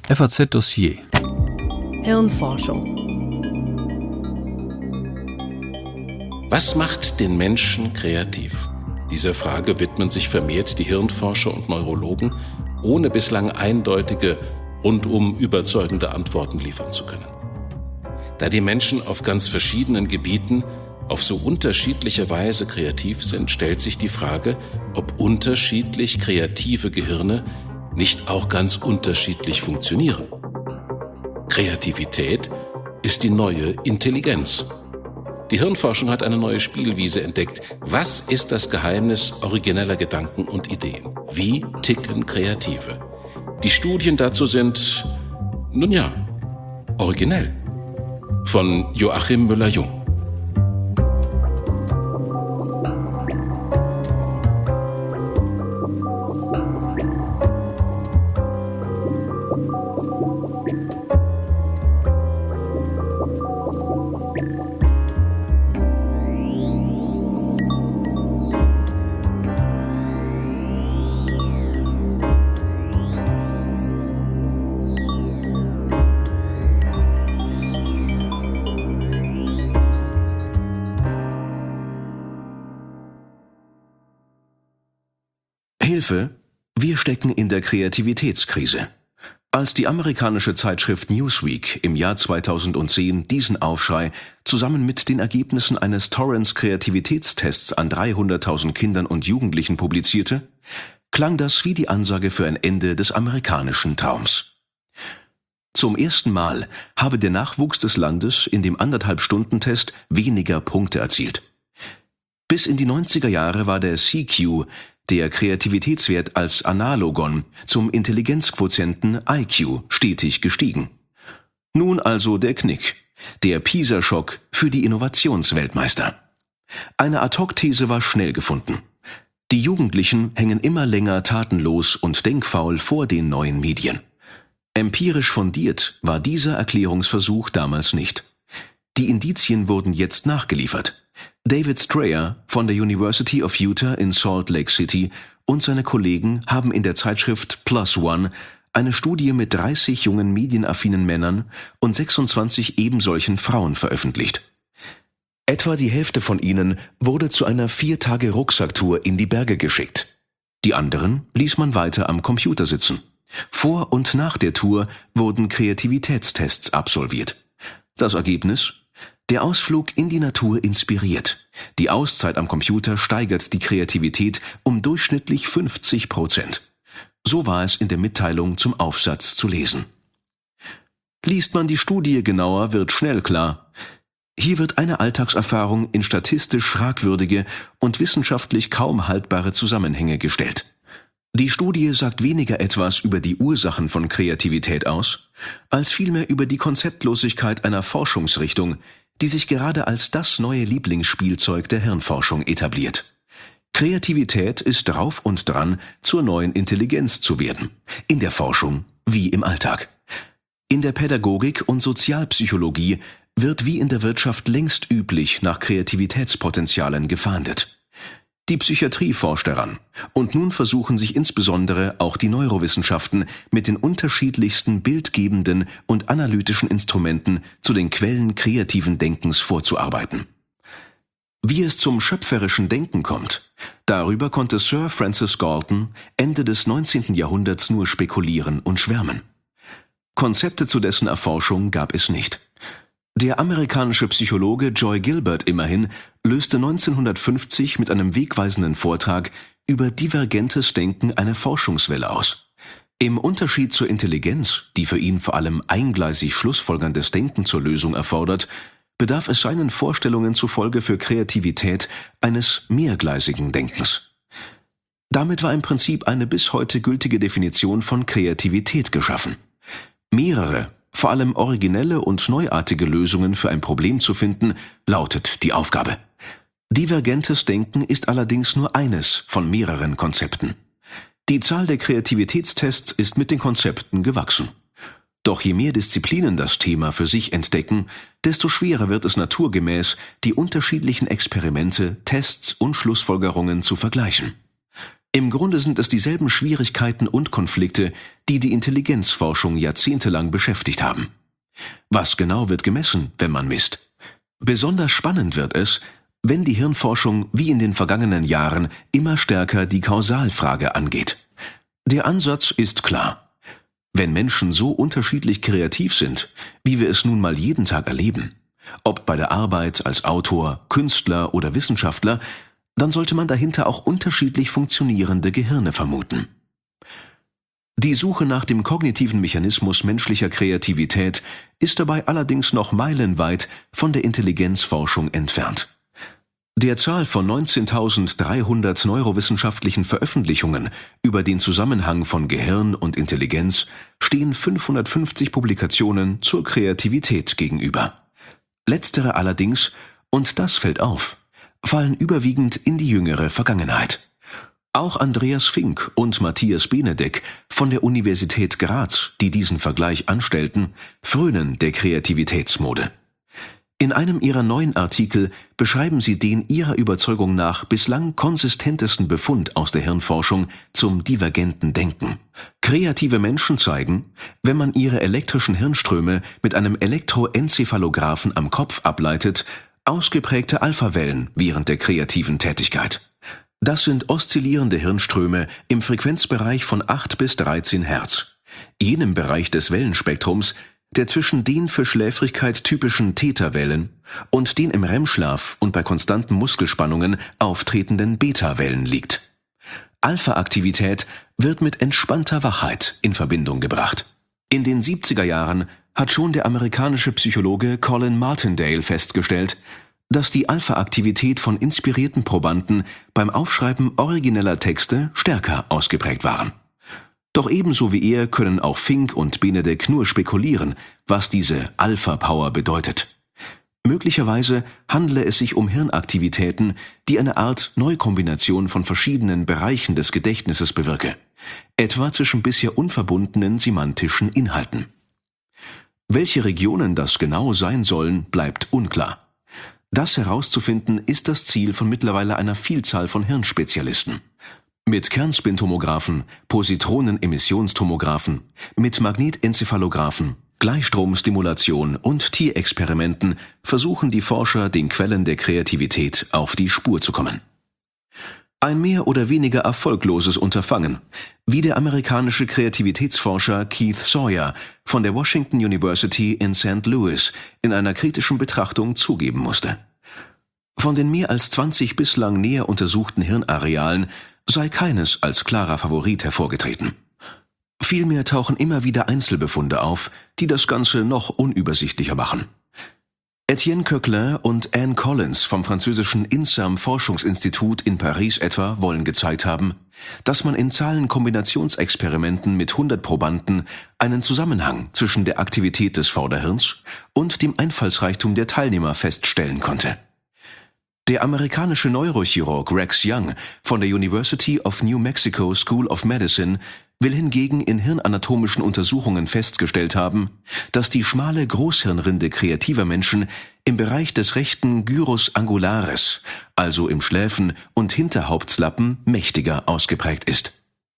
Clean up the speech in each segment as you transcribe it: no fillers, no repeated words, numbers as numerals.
FAZ-Dossier. Hirnforschung. Was macht den Menschen kreativ? Dieser Frage widmen sich vermehrt die Hirnforscher und Neurologen, ohne bislang eindeutige, rundum überzeugende Antworten liefern zu können. Da die Menschen auf ganz verschiedenen Gebieten auf so unterschiedliche Weise kreativ sind, stellt sich die Frage, ob unterschiedlich kreative Gehirne nicht auch ganz unterschiedlich funktionieren. Kreativität ist die neue Intelligenz. Die Hirnforschung hat eine neue Spielwiese entdeckt. Was ist das Geheimnis origineller Gedanken und Ideen? Wie ticken Kreative? Die Studien dazu sind, originell. Von Joachim Müller-Jung. Hilfe, wir stecken in der Kreativitätskrise. Als die amerikanische Zeitschrift Newsweek im Jahr 2010 diesen Aufschrei zusammen mit den Ergebnissen eines Torrance-Kreativitätstests an 300.000 Kindern und Jugendlichen publizierte, klang das wie die Ansage für ein Ende des amerikanischen Traums. Zum ersten Mal habe der Nachwuchs des Landes in dem 1,5-Stunden-Test weniger Punkte erzielt. Bis in die 90er Jahre war der CQ, der Kreativitätswert als Analogon zum Intelligenzquotienten IQ, stetig gestiegen. Nun also der Knick, der PISA-Schock für die Innovationsweltmeister. Eine Ad-hoc-These war schnell gefunden. Die Jugendlichen hängen immer länger tatenlos und denkfaul vor den neuen Medien. Empirisch fundiert war dieser Erklärungsversuch damals nicht. Die Indizien wurden jetzt nachgeliefert. David Strayer von der University of Utah in Salt Lake City und seine Kollegen haben in der Zeitschrift Plus One eine Studie mit 30 jungen medienaffinen Männern und 26 ebensolchen Frauen veröffentlicht. Etwa die Hälfte von ihnen wurde zu einer 4-Tage-Rucksacktour in die Berge geschickt. Die anderen ließ man weiter am Computer sitzen. Vor und nach der Tour wurden Kreativitätstests absolviert. Das Ergebnis? Der Ausflug in die Natur inspiriert. Die Auszeit am Computer steigert die Kreativität um durchschnittlich 50%. So war es in der Mitteilung zum Aufsatz zu lesen. Liest man die Studie genauer, wird schnell klar: Hier wird eine Alltagserfahrung in statistisch fragwürdige und wissenschaftlich kaum haltbare Zusammenhänge gestellt. Die Studie sagt weniger etwas über die Ursachen von Kreativität aus, als vielmehr über die Konzeptlosigkeit einer Forschungsrichtung, die sich gerade als das neue Lieblingsspielzeug der Hirnforschung etabliert. Kreativität ist drauf und dran, zur neuen Intelligenz zu werden. In der Forschung wie im Alltag. In der Pädagogik und Sozialpsychologie wird wie in der Wirtschaft längst üblich nach Kreativitätspotenzialen gefahndet. Die Psychiatrie forscht daran, und nun versuchen sich insbesondere auch die Neurowissenschaften mit den unterschiedlichsten bildgebenden und analytischen Instrumenten zu den Quellen kreativen Denkens vorzuarbeiten. Wie es zum schöpferischen Denken kommt, darüber konnte Sir Francis Galton Ende des 19. Jahrhunderts nur spekulieren und schwärmen. Konzepte zu dessen Erforschung gab es nicht. Der amerikanische Psychologe Joy Gilbert immerhin löste 1950 mit einem wegweisenden Vortrag über divergentes Denken eine Forschungswelle aus. Im Unterschied zur Intelligenz, die für ihn vor allem eingleisig schlussfolgerndes Denken zur Lösung erfordert, bedarf es seinen Vorstellungen zufolge für Kreativität eines mehrgleisigen Denkens. Damit war im Prinzip eine bis heute gültige Definition von Kreativität geschaffen. Mehrere, vor allem originelle und neuartige Lösungen für ein Problem zu finden, lautet die Aufgabe. Divergentes Denken ist allerdings nur eines von mehreren Konzepten. Die Zahl der Kreativitätstests ist mit den Konzepten gewachsen. Doch je mehr Disziplinen das Thema für sich entdecken, desto schwerer wird es naturgemäß, die unterschiedlichen Experimente, Tests und Schlussfolgerungen zu vergleichen. Im Grunde sind es dieselben Schwierigkeiten und Konflikte, die die Intelligenzforschung jahrzehntelang beschäftigt haben. Was genau wird gemessen, wenn man misst? Besonders spannend wird es, wenn die Hirnforschung wie in den vergangenen Jahren immer stärker die Kausalfrage angeht. Der Ansatz ist klar. Wenn Menschen so unterschiedlich kreativ sind, wie wir es nun mal jeden Tag erleben, ob bei der Arbeit als Autor, Künstler oder Wissenschaftler, dann sollte man dahinter auch unterschiedlich funktionierende Gehirne vermuten. Die Suche nach dem kognitiven Mechanismus menschlicher Kreativität ist dabei allerdings noch meilenweit von der Intelligenzforschung entfernt. Der Zahl von 19.300 neurowissenschaftlichen Veröffentlichungen über den Zusammenhang von Gehirn und Intelligenz stehen 550 Publikationen zur Kreativität gegenüber. Letztere allerdings, und das fällt auf, fallen überwiegend in die jüngere Vergangenheit. Auch Andreas Fink und Matthias Benedek von der Universität Graz, die diesen Vergleich anstellten, frönen der Kreativitätsmode. In einem ihrer neuen Artikel beschreiben sie den ihrer Überzeugung nach bislang konsistentesten Befund aus der Hirnforschung zum divergenten Denken. Kreative Menschen zeigen, wenn man ihre elektrischen Hirnströme mit einem Elektroencephalographen am Kopf ableitet, ausgeprägte Alphawellen während der kreativen Tätigkeit. Das sind oszillierende Hirnströme im Frequenzbereich von 8 bis 13 Hertz, jenem Bereich des Wellenspektrums, der zwischen den für Schläfrigkeit typischen Theta-Wellen und den im REM-Schlaf und bei konstanten Muskelspannungen auftretenden Beta-Wellen liegt. Alpha-Aktivität wird mit entspannter Wachheit in Verbindung gebracht. In den 70er Jahren hat schon der amerikanische Psychologe Colin Martindale festgestellt, dass die Alpha-Aktivität von inspirierten Probanden beim Aufschreiben origineller Texte stärker ausgeprägt waren. Doch ebenso wie er können auch Fink und Benedek nur spekulieren, was diese Alpha-Power bedeutet. Möglicherweise handle es sich um Hirnaktivitäten, die eine Art Neukombination von verschiedenen Bereichen des Gedächtnisses bewirke, etwa zwischen bisher unverbundenen semantischen Inhalten. Welche Regionen das genau sein sollen, bleibt unklar. Das herauszufinden ist das Ziel von mittlerweile einer Vielzahl von Hirnspezialisten. Mit Kernspintomographen, Positronenemissiontomographen, mit Magnetencephalographen, Gleichstromstimulation und Tierexperimenten versuchen die Forscher, den Quellen der Kreativität auf die Spur zu kommen. Ein mehr oder weniger erfolgloses Unterfangen, wie der amerikanische Kreativitätsforscher Keith Sawyer von der Washington University in St. Louis in einer kritischen Betrachtung zugeben musste. Von den mehr als 20 bislang näher untersuchten Hirnarealen sei keines als klarer Favorit hervorgetreten. Vielmehr tauchen immer wieder Einzelbefunde auf, die das Ganze noch unübersichtlicher machen. Etienne Coquelin und Anne Collins vom französischen INSERM-Forschungsinstitut in Paris etwa wollen gezeigt haben, dass man in Zahlenkombinationsexperimenten mit 100 Probanden einen Zusammenhang zwischen der Aktivität des Vorderhirns und dem Einfallsreichtum der Teilnehmer feststellen konnte. Der amerikanische Neurochirurg Rex Young von der University of New Mexico School of Medicine will hingegen in hiranatomischen Untersuchungen festgestellt haben, dass die schmale Großhirnrinde kreativer Menschen im Bereich des rechten Gyrus angularis, also im Schläfen- und Hinterhauptslappen, mächtiger ausgeprägt ist.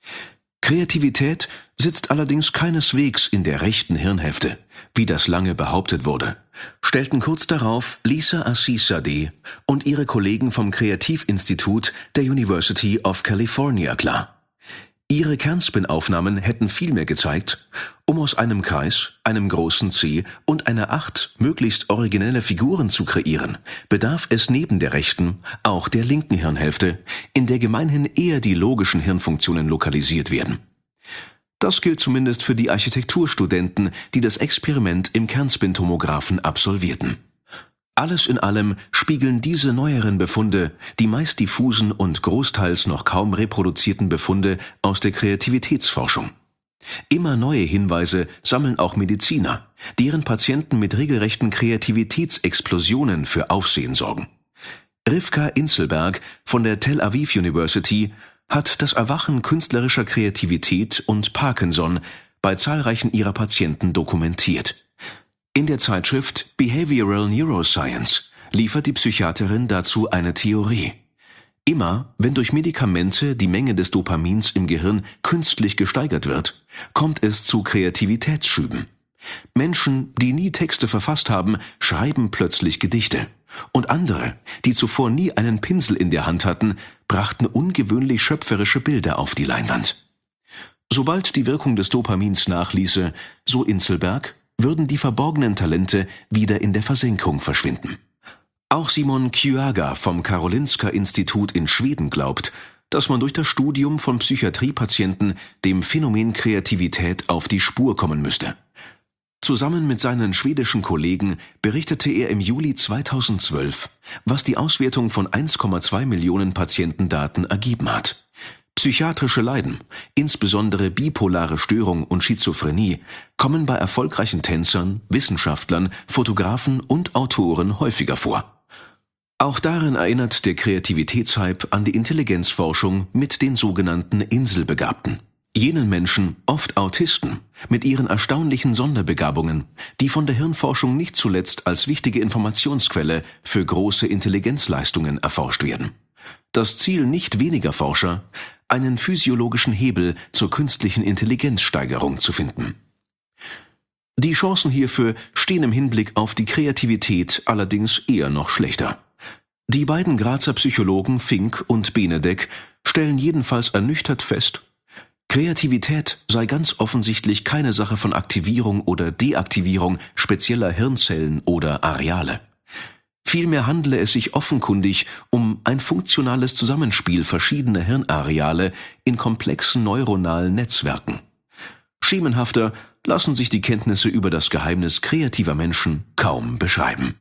Kreativität sitzt allerdings keineswegs in der rechten Hirnhälfte, wie das lange behauptet wurde, stellten kurz darauf Lisa Assis-Sadeh und ihre Kollegen vom Kreativinstitut der University of California klar. Ihre Kernspin-Aufnahmen hätten vielmehr gezeigt, um aus einem Kreis, einem großen C und einer 8 möglichst originelle Figuren zu kreieren, bedarf es neben der rechten auch der linken Hirnhälfte, in der gemeinhin eher die logischen Hirnfunktionen lokalisiert werden. Das gilt zumindest für die Architekturstudenten, die das Experiment im Kernspintomographen absolvierten. Alles in allem spiegeln diese neueren Befunde die meist diffusen und großteils noch kaum reproduzierten Befunde aus der Kreativitätsforschung. Immer neue Hinweise sammeln auch Mediziner, deren Patienten mit regelrechten Kreativitätsexplosionen für Aufsehen sorgen. Rivka Inselberg von der Tel Aviv University hat das Erwachen künstlerischer Kreativität und Parkinson bei zahlreichen ihrer Patienten dokumentiert. In der Zeitschrift Behavioral Neuroscience liefert die Psychiaterin dazu eine Theorie. Immer, wenn durch Medikamente die Menge des Dopamins im Gehirn künstlich gesteigert wird, kommt es zu Kreativitätsschüben. Menschen, die nie Texte verfasst haben, schreiben plötzlich Gedichte. Und andere, die zuvor nie einen Pinsel in der Hand hatten, brachten ungewöhnlich schöpferische Bilder auf die Leinwand. Sobald die Wirkung des Dopamins nachließe, so Inselberg, würden die verborgenen Talente wieder in der Versenkung verschwinden. Auch Simon Kyaga vom Karolinska-Institut in Schweden glaubt, dass man durch das Studium von Psychiatriepatienten dem Phänomen Kreativität auf die Spur kommen müsste. Zusammen mit seinen schwedischen Kollegen berichtete er im Juli 2012, was die Auswertung von 1,2 Millionen Patientendaten ergeben hat. Psychiatrische Leiden, insbesondere bipolare Störung und Schizophrenie, kommen bei erfolgreichen Tänzern, Wissenschaftlern, Fotografen und Autoren häufiger vor. Auch darin erinnert der Kreativitätshype an die Intelligenzforschung mit den sogenannten Inselbegabten. Jenen Menschen, oft Autisten, mit ihren erstaunlichen Sonderbegabungen, die von der Hirnforschung nicht zuletzt als wichtige Informationsquelle für große Intelligenzleistungen erforscht werden. Das Ziel nicht weniger Forscher, einen physiologischen Hebel zur künstlichen Intelligenzsteigerung zu finden. Die Chancen hierfür stehen im Hinblick auf die Kreativität allerdings eher noch schlechter. Die beiden Grazer Psychologen Fink und Benedek stellen jedenfalls ernüchtert fest, Kreativität sei ganz offensichtlich keine Sache von Aktivierung oder Deaktivierung spezieller Hirnzellen oder Areale. Vielmehr handele es sich offenkundig um ein funktionales Zusammenspiel verschiedener Hirnareale in komplexen neuronalen Netzwerken. Schemenhafter lassen sich die Kenntnisse über das Geheimnis kreativer Menschen kaum beschreiben.